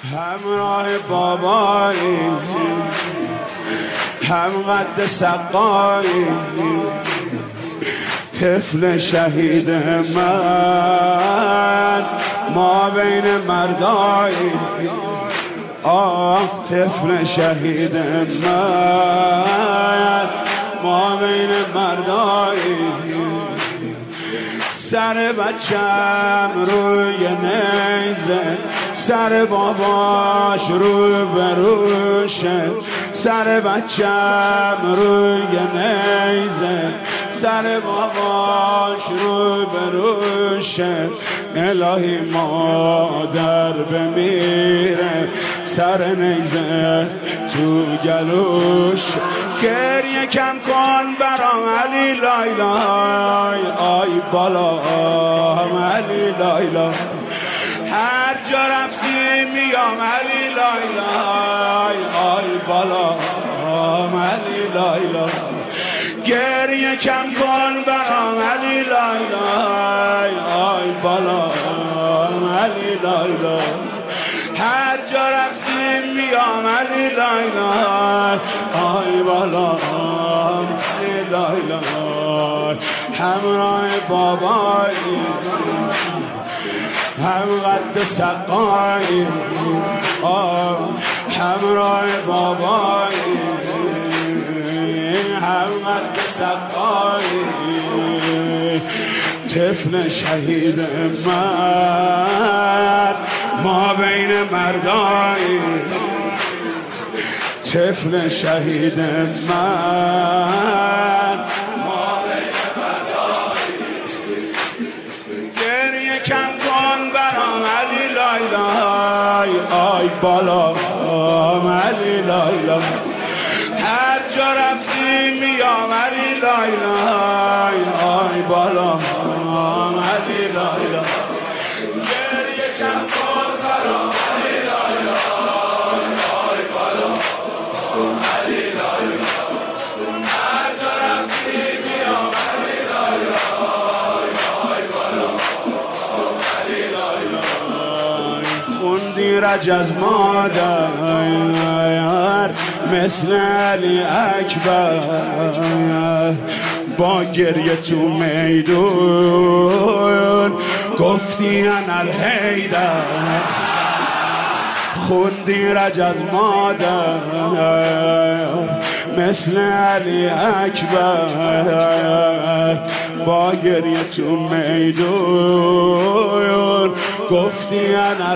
همراه بابایی، هم قد سقایی، طفل شهید من ما بین مردایی. طفل شهید من ما بین مردایی. سر بچم روی نیزه، سر باباش رو بروشه. سر بچم روی نیزه، سر باباش رو بروشه. الهی مادر بمیره، سر نیزه تو گلوش. گریه کم کن برام علی لایلای، آی بالا علی لایلای. هر جا رفتی میام علی لایلای، آی بالا علی لایلای. گریه کم کن برام علی لایلای، آی بالا علی لایلای. هر جا رفتی میام علی لایلای، آی بالا علی لایلای. همراه بابایی، هم قد سقایی، همراه بابایی، هم قد سقایی. طفل شهید من ما بین مردایی. طفل شهید من ما بین مردایی. گریه کم کن برام علی لایلای، آی بالا علی لایلای. هر جا رفتی میام علی لایلای، آی بالا علی لایلای. گریه کم کن برام علی لایلای، آی بالا علی لایلای. هر جا رفتی میام علی لایلای، آی بالا علی لایلای. خوندی رجز مادر مثل علی اکبر، با گریه تو میدون گفتی انا الحیدر. خوندی رجز مادر مثل علی اکبر، با گریه تو میدون گفتی انا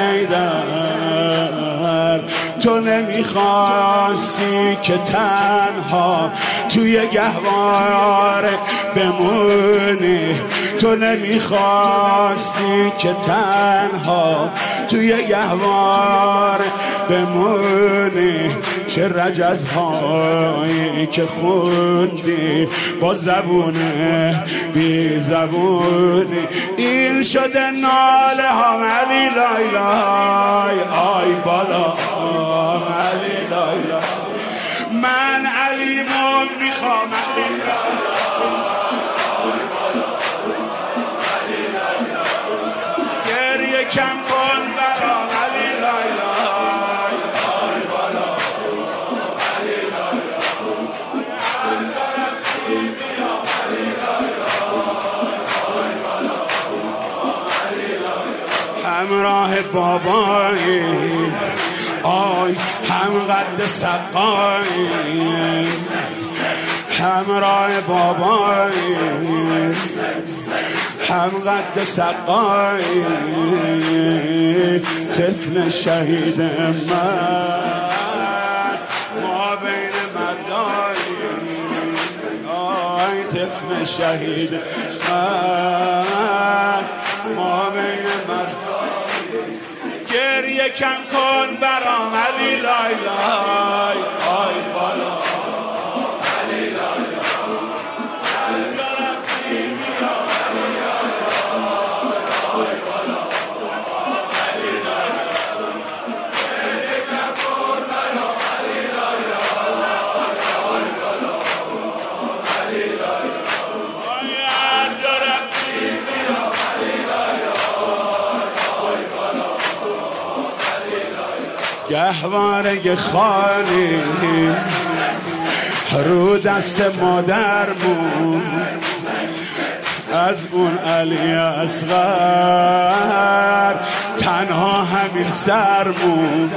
الحیدر. تو نمیخواستی که تنها توی گهواره بمونی، تو نمیخواستی که تنها توی گهواره بمونی. چه رجزهایی که خوندی با زبون بی زبونی. این شده ناله هم علی لایلای، آی بالا علی لایلای. من علیمو میخوام علی لایلای، آی بالا علی لایلای. گریه کم کن برام علی لایلای، آی بالا علی لایلای. هر جا رفتی میام علی لایلای، آی بالا علی لایلای. همراه بابایی، آی هم قد سقایی، همراه بابایی، هم قد سقایی. طفل شهید من ما بین مردایی. آی طفل شهید من ما بین مردایی. گریه کم کن برام علی لایلای، آی بالا علی لایلای. هر جا رفتی میام علی لایلای، آی بالا علی لایلای. گریه کم کن برام علی لایلای، آی بالا علی لایلای. هر جا رفتی میام علی لایلای، آی بالا علی لایلای. گهواره خالی رو دست مادرمون، از اون علی اصغر تنها همین سرمون.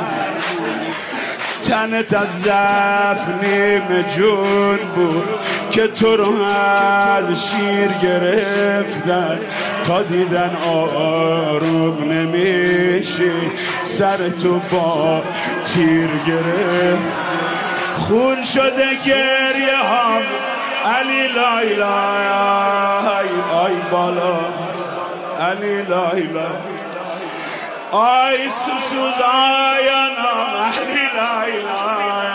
تنت از ضعف نیم جون بود که تو رو از شیر گرفتن، تا دیدن آروم نمیشه سر تو با تیر گرفت. خون شده گریه هم علی لای لای آی بالا علی لای لای آی سوسوز آیانم علی لای لای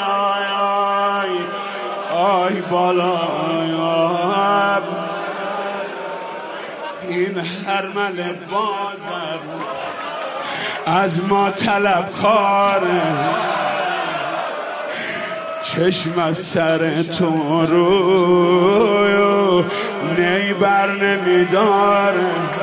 آی بالا این هرمل بازر از ما طلبکاره، چشم از سر تو رو نی بر نمیداره.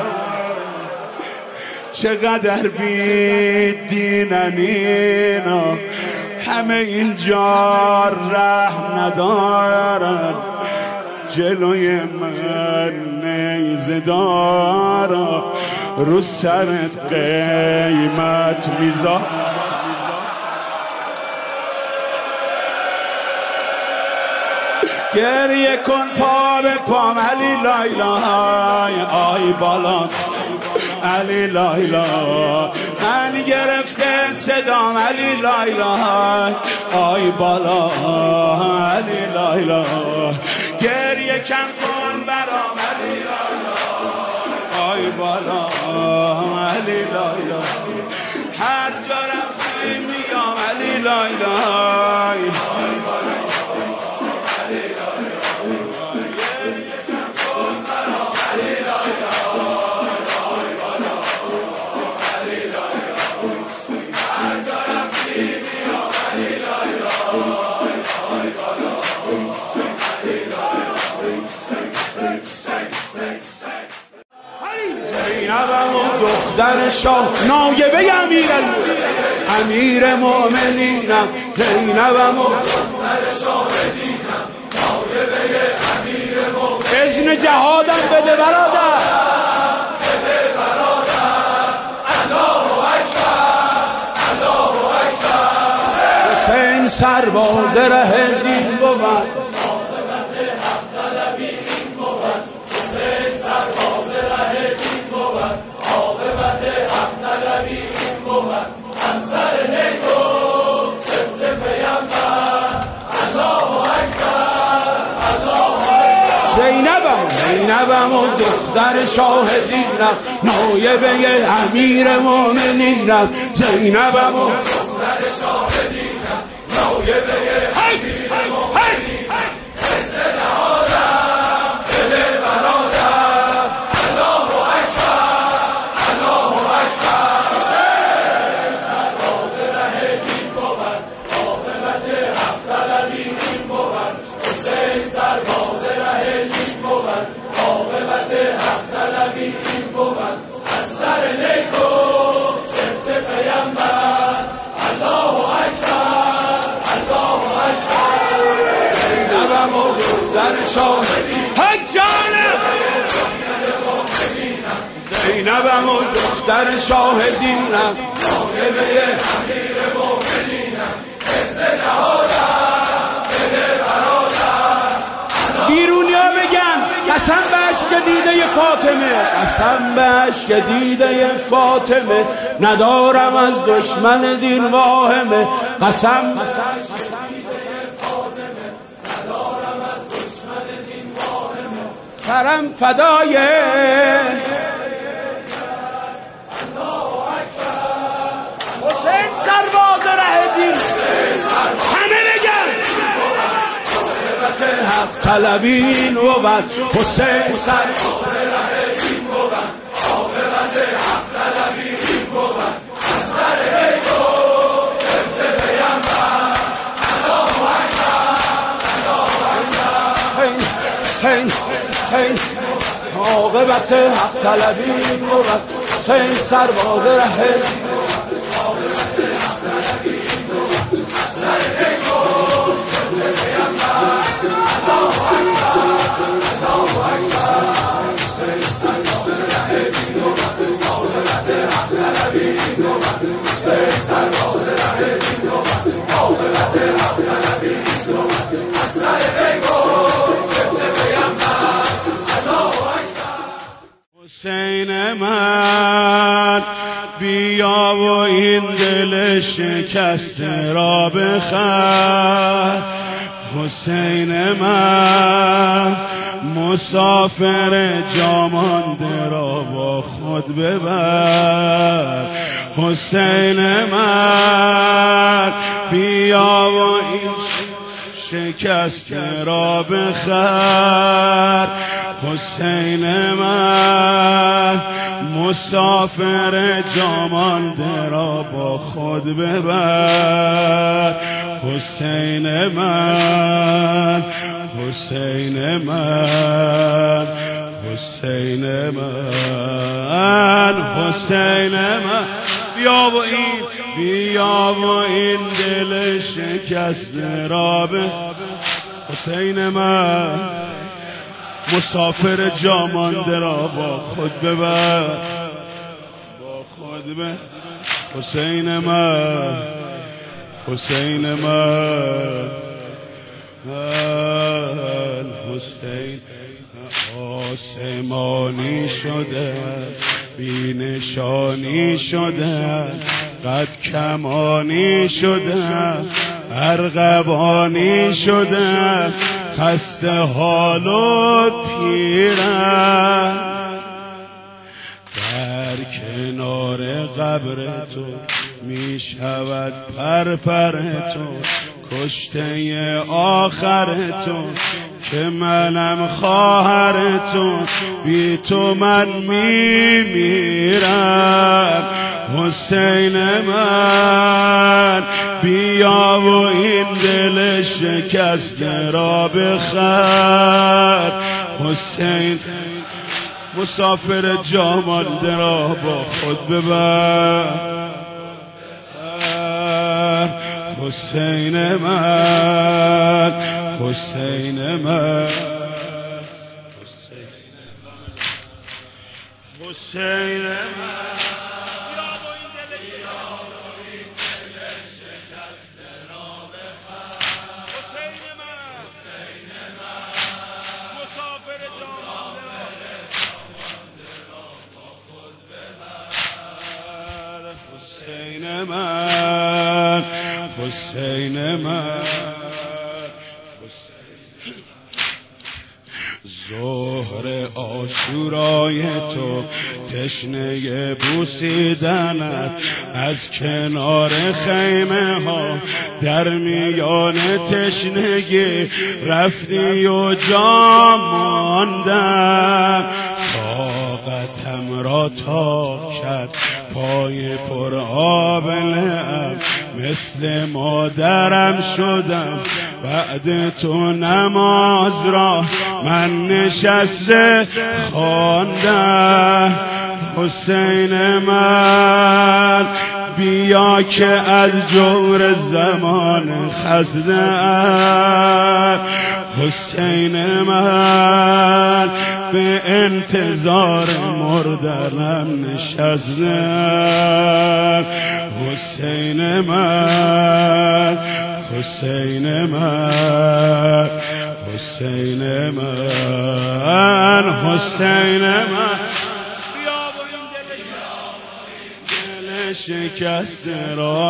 چقدر بی دینن اینا، همه اینجا رحم ندارن، جلوی من نیزه دارا رو سرت قیمت میذار. گریه کن پا به پام علی لای لای آی بالا علی لای لای من گرفته صدام علی لای لای آی بالا علی لای لای گریه کن برام علی لای لای آی بالا علی لای لای هر جا رفتیم میگم علی لای لای زینبم و دختر شاه نایبه امیر مؤمنینم، زینبم و دختر شاهدینم نایبه امیر مؤمنینم. اذن جهادم بده برادر، بده برادر. الله اکبر الله اکبر. حسین سرباز ره دین بود، زینبم و دختر شاهدینم نایبه امیر مؤمنینم، زینبم و دختر شاهدینم نایبه امیر مؤمنینم. اذن جهادم بده برادر. الله اکبر الله اکبر. حسین سرباز ره دین بود، عاقبت حق طلبی این بود. حسین سرباز ره دین بود، عاقبت حق طلبی این بود. از سر نیک و سفت پیامبر. الله اکبر الله اکبر. زینبم و دختر شاهدینم حجانم، زینبم و دختر شاهدینم نایبه امیر مؤمنینم. اذن جهادم بده برادر. بیرونیا بگن قسم به عشق دیده فاطمه، قسم به عشق دیده فاطمه، ندارم از دشمن دین واهمه. قسم ندارم از دشمن دین واهمه. سرم فدای حسین سرباز ره دین. همه بگن عاقبت حق طلبی این بود. حسین سرباز ره دین بود، عاقبت حق طلبی این بود. از سر نیک و سفت پیامبر. الله اکبر الله اکبر. حسین عاقبت حق طلبی این بود. حسین سرباز ره دین حسین من بیا و این دل شکسته را بخر. حسین من مسافر جا مانده را با خود ببر. حسین من بیا و این شکسته را بخر. حسین من مسافر جا مانده را با خود ببر. حسین من حسین من حسین من حسین من بیا و این دل شکسته را به. حسین من مسافر جا مانده را با خود ببر، با خود ببر. حسین من حسین من حسین آسمانی شده بی نشانی شده، قد کمانی شده، ارغوانی شده، خسته حال و پیرم. در کنار قبر تو می شود پرپر تو، کشته آخر تو که منم خواهر تو، بی تو من می میرم. حسین من بیا و این دل شکسته را بخر. حسین مسافر جا مانده را با خود ببر. حسین من حسین من حسین من حسین من ظهر عاشورای تو تشنه بوسیدنت، از کنار خیمه ها در میان تشنگی رفتی و جا ماندم. طاقتم را تاق کرد پای پر آب لعب، مثل مادرم شدم بعد تو نماز را من نشسته خواندم. حسین من بیا که از جور زمان خسته‌ام. حسین من به انتظار مردنم نشستم. حسین من حسین من حسین من حسین من دل شکسته را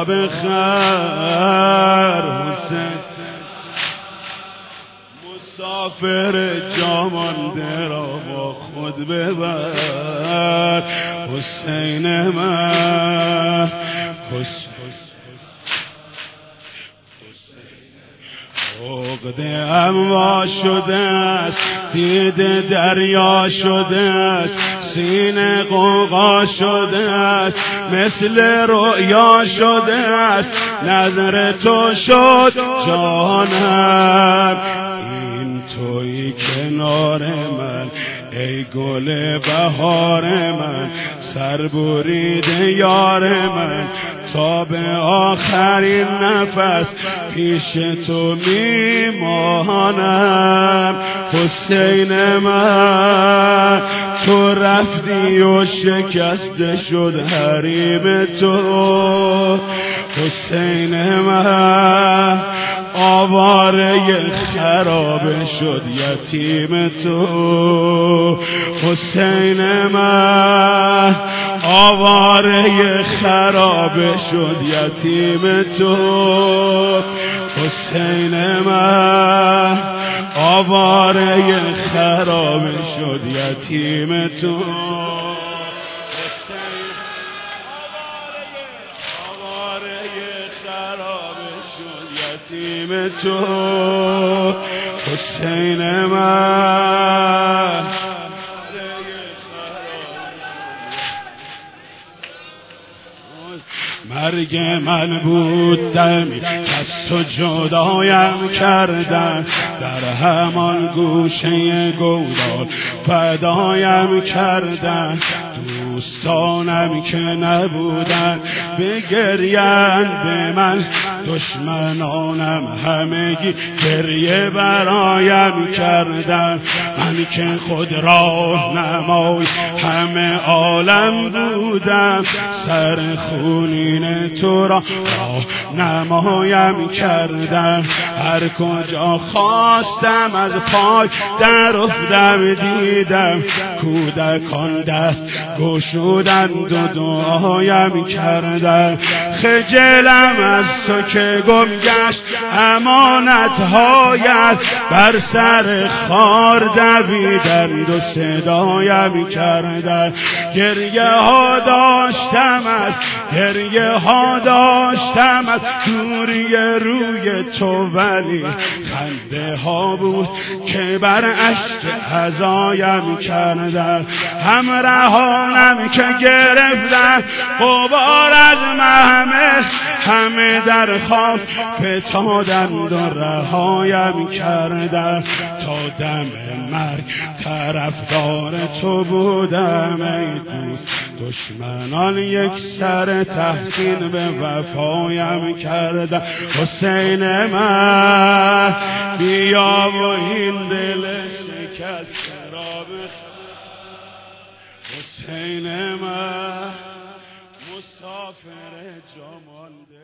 بخر. حسین مسافر جا مانده را با خود ببر. حسین من عقده اموا شده است، دیده دریا شده است، سینه غوغا شده است، مثل رؤیا شده است، نظر تو شد جانم. این تویی کنار من ای گل بهار من، سر بریده یار من، تا به آخرین نفس پیش تو میمانم. حسین من تو رفتی و شکسته شد حریم تو. حسین من آواره خراب شد یتیم تو. حسین من آواره خراب شد یتیم تو. حسین من آواره خراب شد یتیم تو. یتیم تو. حسین من مرگ من بود دمی که از تو جدایم کردن، در همان گوشه گودال فدایم کردن. دوستانم که نبودن بگریند به من، دشمنانم همگی گریه برایم کردن. من که خود راه نمای همه عالم بودم، سر خونین تو را راه نمایم کردن. هر کجا خواستم از پای در افتم دیدم، کودکان دست گشودند و دعایم کردن. خجلم از تو که گم گشت امانت‌هایت، بر سر خار دویدند و صدایم کردن. گریه ها داشتم از دوری روی تو، ولی خنده ها بود که بر اشک عزایم کردن. همراهانم که گرفتن غبار از محمل، همه در خواب فتادند و رهایم کردن. تا دم مرگ طرفدار تو بودم ای دوست، دشمنان یک سر تحسین به وفایم کردن. حسین من بیا و این دل شکسته را بخواه. حسین من مسافر جامانده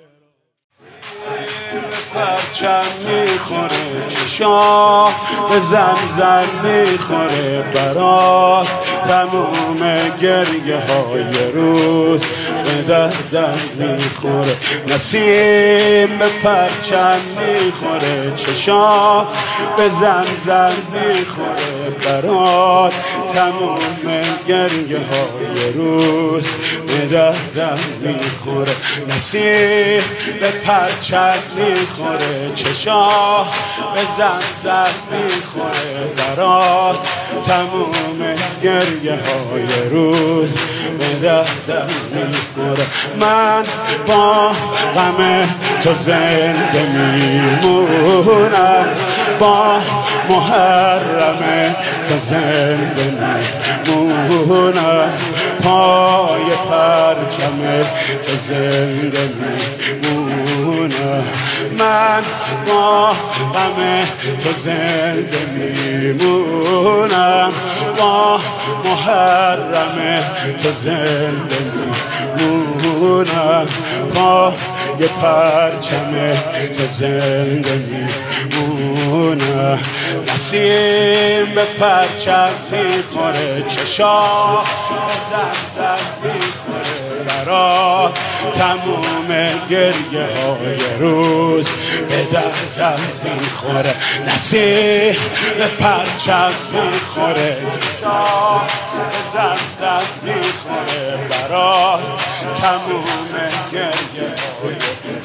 به پرچم میخوره، چشا به زمزم میخوره برات. تموم گریه های روز به دردم میخوره. نسیم به پرچم میخوره، چشا به زمزم میخوره برات. تموم گریه های روز به دردم میخوره. نسیم به پرچم میخوره، چشا به زمزم میخوره برات. تموم گریه های روز به دردم میخوره. من با غم تو زنده میمونم، با محرم تو زنده میمونم، پای پرچم تو زنده میمونم. من با غم تو زنده میمونم، با محرم تو زنده میمونم، پای پرچم تو زنده میمونم. نسیم به پرچم میخوره، چشا به زمزم میخوره برات. تموم گریه های روز به دردم میخوره. نسیم به پرچم میخوره، چشا به زمزم میخوره برات. تموم گریه های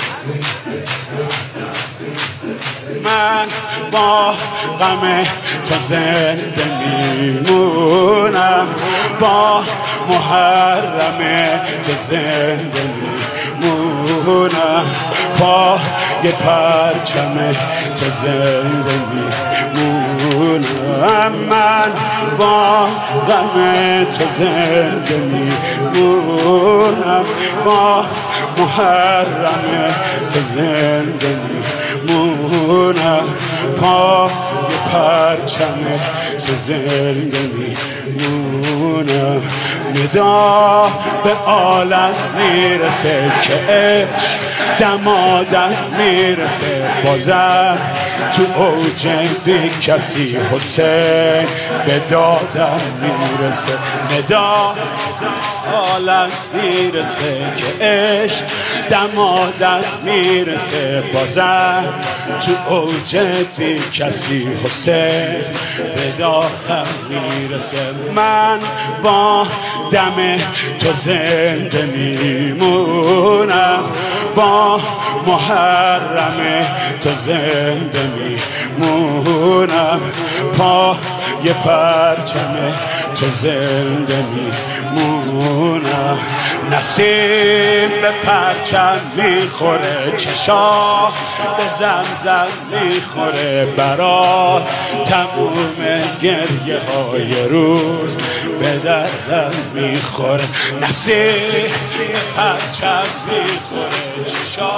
من با غم تو زنده میمونم، با محرم تو زنده میمونم، پای پرچم تو زنده میمونم. من با غم تو زنده میمونم، با محرم تو زنده میمونم، پا یه پرچم تو زنده میمونم. ندا به عالم میرسه که عشق دمادم میرسه، بازم تو اوج بی کسی حسین به دادم میرسه. ندا عالم میرسه که عشق دمادم میرسه، بازم تو اوج بی کسی حسین به دادم میرسه. من با دم تو زنده میمونم، با محرم تو زنده میمونم، پا یه پرچم تو زنده میمونم. نسیم به پرچم میخوره، چشا به زمزم میخوره، برات تموم گریه های روز به دردم میخوره. نسیم به پرچم میخوره، چشا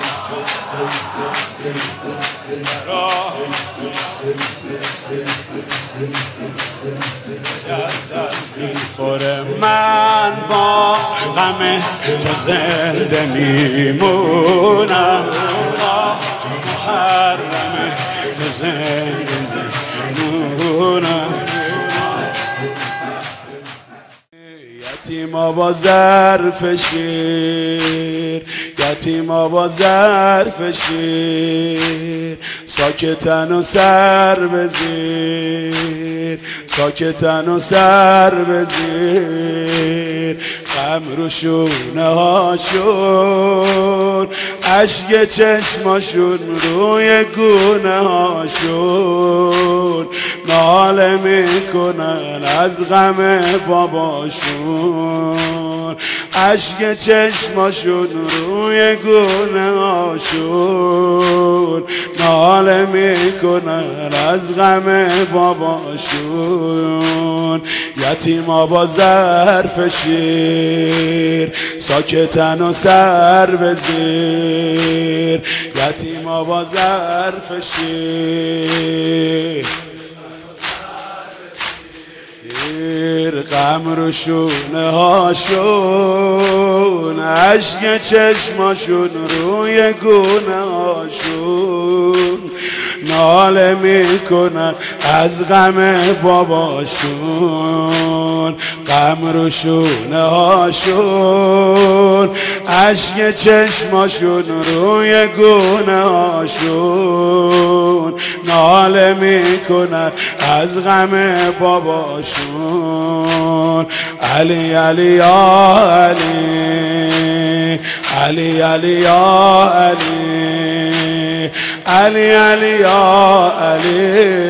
برات دردم میخوره. من با غم تو زنده میمونم، با محرم تو زنده میمونم. یتیما با ظرف شیر، یتیما با ظرف شیر، ساکتن و سر بزیر، ساکتن و سر بزیر. غم رو شونه هاشون، اشک چشماشون روی گونه هاشون، ناله میکنن از غم باباشون، اشک چشماشون روی گونه هاشون، ناله میکنن از غم باباشون. یتیما با ظرف شیر، ساکتن و سر بزیر، یتیما با ظرف شیر، غم رو شونه هاشون، اشک چشماشون روی گونه هاشون، ناله میکنن از غم باباشون. غم رو شونه هاشون، اشک چشماشون روی گونه هاشون، ناله میکنن از غم باباشون. علی علی یا علی، علی علی یا علی، علی علی یا علی،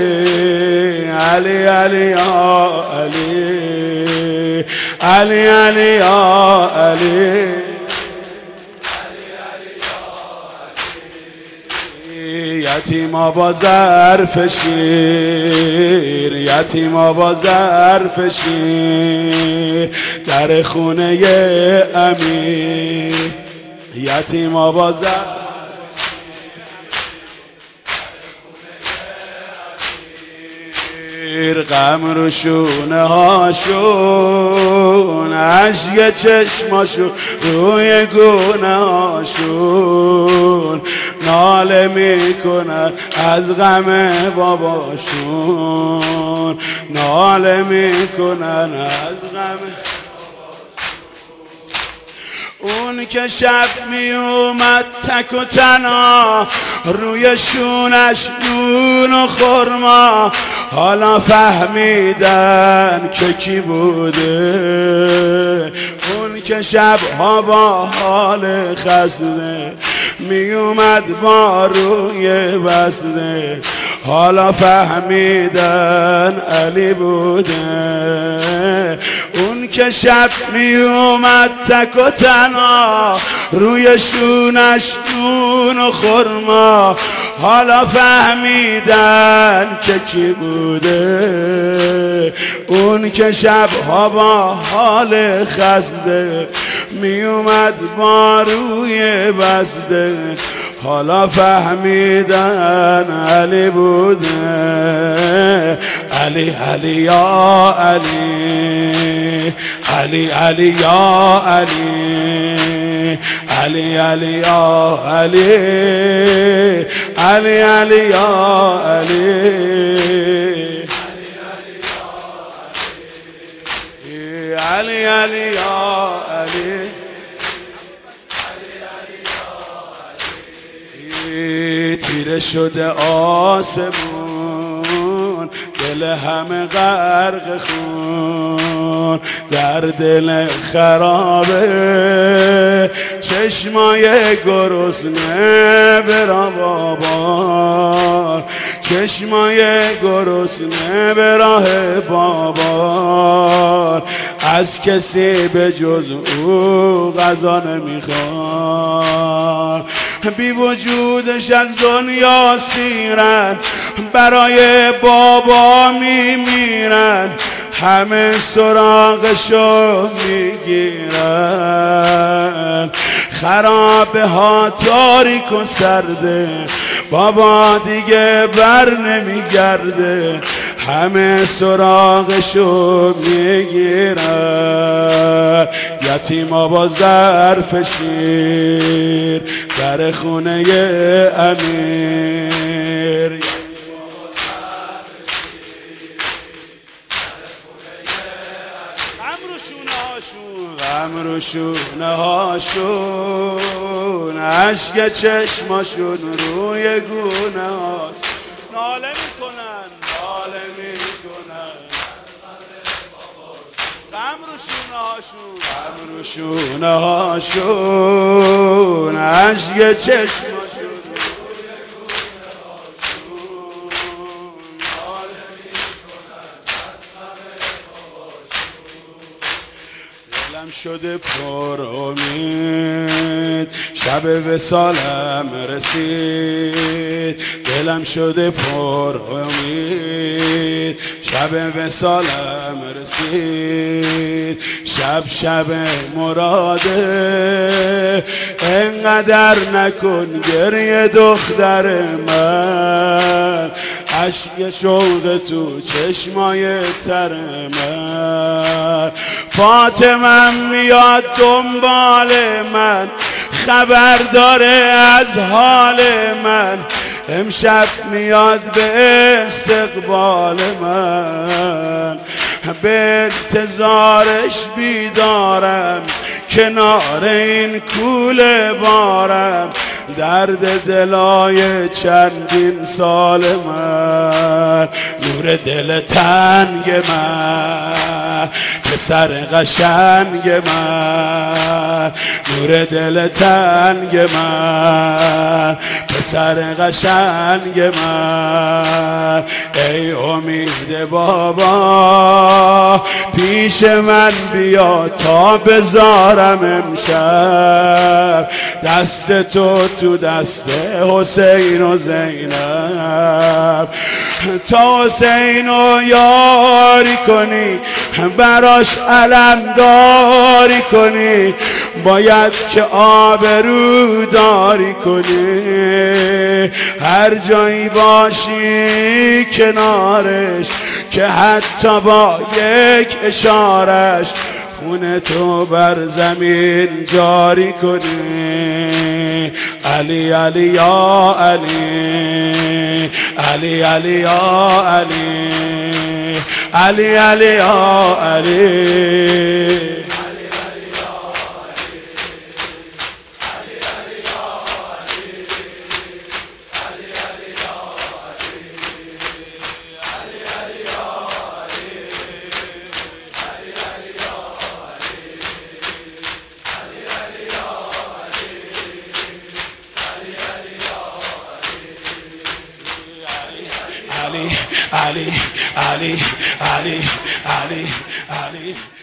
علی علی یا علی، علی علی یا علی. یتیما با ظرف شیر، یتیما با ظرف شیر، در خونه امیر، یتیما با ظرف غم رو شونه هاشون، اشک چشماشون روی گونه هاشون، ناله میکنن از غم باباشون، ناله میکنن از غم. اون که شب می اومد تک و تنها، روی شونش نون و خرما، حالا فهمیدن که کی بوده. اون که شبها با حال خسته می اومد با روی بسته، حالا فهمیدن علی بوده. اون که شب می اومد تک و تنها، روی شونش نون نون و خرما، حالا فهمیدن که کی بوده اون که شبها با حال خسته می اومد با روی بسته. حالا فهمیدن علی بوده. علی علی یا علی، علی علی یا علی، علی علی یا علی، علی علی یا علی، علی علی یا علی. تیره شده آسمون، دل همه غرق خون، در دل خرابه چشمای گرسنه برا بابا، چشمای گرسنه به راه بابا، از کسی به جز او غذا نمیخواد. بی وجودش از دنیا سیرن، برای بابا میمیرن، همه سراغشو میگیرن. خرابه ها تاریک و سرده، بابا دیگه بر نمیگرده، همه سراغشو میگیرن. یتیما با ظرف شیر در خونه امیر، غم رو شونه هاشون، عشق چشماشون روی گونه هاشون، ناله میکنن ناله میکنن. غم رو شونه هاشون، غم رو شونه هاشون، عشق چشماشون روی گونه هاشون، ناله میکنن از غم باباشون. دلم شده پر امید، شب وصالم رسید. دلم شده پر امید، شب وصالم رسید. شب شب مراده، انقدر نکن گریه دختر من، عشق شوق تو چشمای تر من. فاطمه میاد دنبال من، خبر داره از حال من، امشب میاد به استقبال من. به انتظارش بیدارم، کنار این کوله بارم، درد دلای چندین سال من. نور دل تنگ من، پسر قشنگ من، نور دل تنگ من، پسر قشنگ من. ای امید بابا پیش من بیا تا بذارم امشب دست تو دست حسین و زینب، تا حسین رو یاری کنی، براش علمداری کنی، باید که آبرو داری کنی. هر جایی باشی کنارش، که حتی با یک اشارش خونه تو بر زمین جاری کنی. علی علی یا علی، علی علی یا علی، علی علی یا علی. Ali, Ali, Ali, Ali, Ali, Ali.